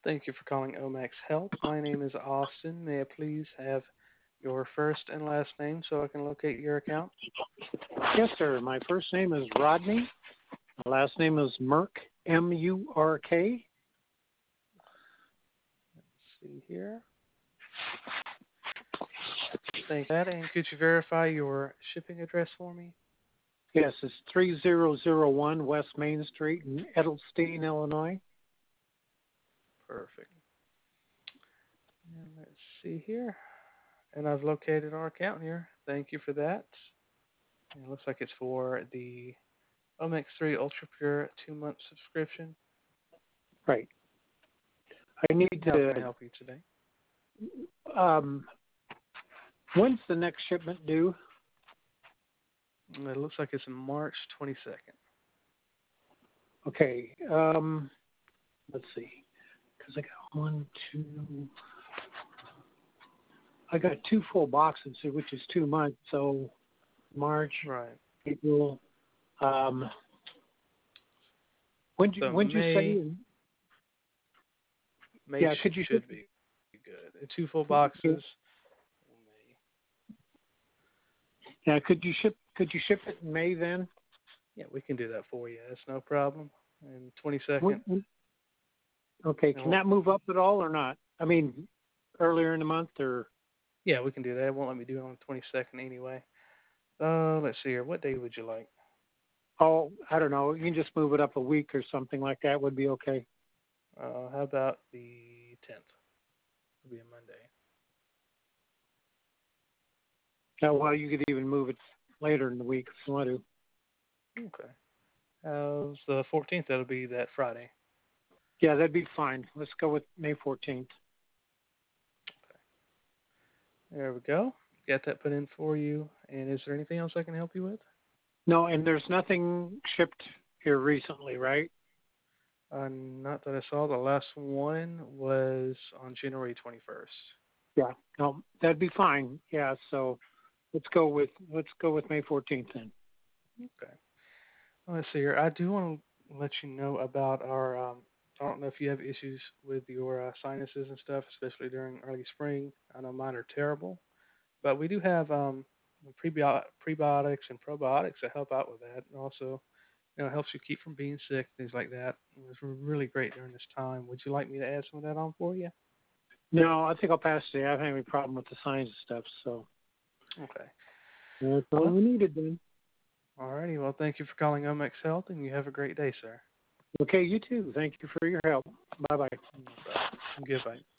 Thank you for calling Omax Health. My name is Austin. May I please have your first and last name so I can locate your account? Yes, sir. My first name is Rodney. My last name is Murk, M-U-R-K. Let's see here. Thank you. And could you verify your shipping address for me? Yes, it's 3001 West Main Street in Edelstein, Illinois. Perfect. And let's see here. And I've located our account here. Thank you for that. And it looks like it's for the Omex3 Ultra Pure 2-month subscription. Right. I need How can I to, help you today? when's the next shipment due? It looks like it's March 22nd. Okay, let's see. Because I got I got two full boxes, which is 2 months. So March, Right. April. When So you say? May Yeah, could you? should be good. And 2 full boxes. Yeah, could you ship? Could you ship it in May then? Yeah, we can do that for you. That's no problem. And 22nd. Okay, can that move up at all or not? I mean, earlier in the month or? Yeah, we can do that. It won't let me do it on the 22nd anyway. Let's see here. What day would you like? Oh, I don't know. You can just move it up a week or something like that would be okay. How about the 10th? It'll be a Monday. Yeah, well, you could even move it later in the week if you want to. Okay. How's the 14th? That'll be that Friday. Yeah, that'd be fine. Let's go with May 14th. There we go. Got that put in for you. And is there anything else I can help you with? No, and there's nothing shipped here recently, right? Not that I saw. The last one was on January 21st. Yeah, no, that'd be fine. Yeah, so let's go with May 14th then. Okay. Well, let's see here. I do want to let you know about our. I don't know if you have issues with your sinuses and stuff, especially during early spring. I know mine are terrible, but we do have prebiotics and probiotics that help out with that. And also, it helps you keep from being sick, things like that. It's really great during this time. Would you like me to add some of that on for you? No, I think I'll pass today. I don't have any problem with the signs and stuff, so Okay. that's all Well, we needed then. alrighty. Well, thank you for calling Omex Health, and you have a great day, sir. Okay, you too. Thank you for your help. Bye bye. Goodbye.